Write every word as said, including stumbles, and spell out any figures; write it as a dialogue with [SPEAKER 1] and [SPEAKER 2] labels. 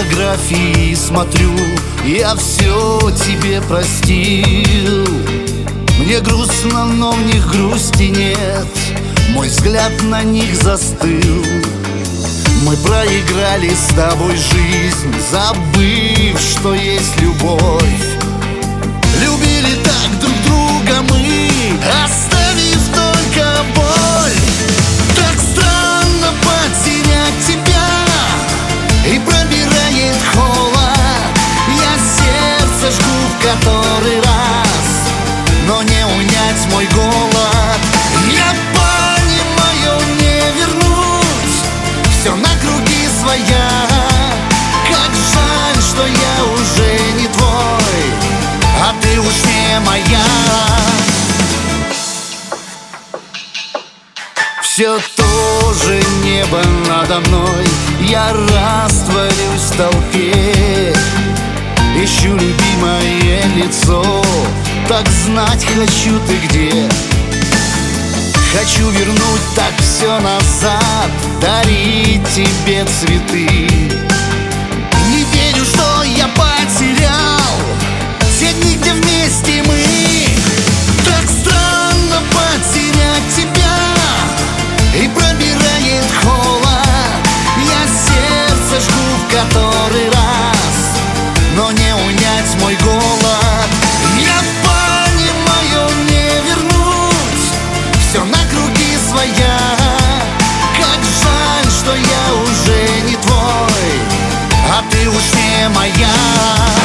[SPEAKER 1] фотографии смотрю, я все тебе простил. Мне грустно, но в них грусти нет, мой взгляд на них застыл. Мы проиграли с тобой жизнь, забыв, что есть любовь. Любили так друг друга мы, оставив только боль. Так странно потерять тебя, и пробирает холод. Я сердце жгу в который раз, но не унять мой голод. Я понимаю, не вернуть все на круги своя. Как жаль, что я уже не твой, а ты уж не моя. Все тоже небо надо мной, я растворюсь в толпе. Ищу любимое лицо, так знать хочу, ты где. Хочу вернуть так все назад, дарить тебе цветы. Не верю, что я потерял те дни, где вместе мы. Так странно потерять тебя, и пробирает холод. Я сердце жгу в который раз, но не унять мой голод. Я понимаю, не вернуть все на круги своя. Как жаль, что я уже не твой, а ты уж не моя.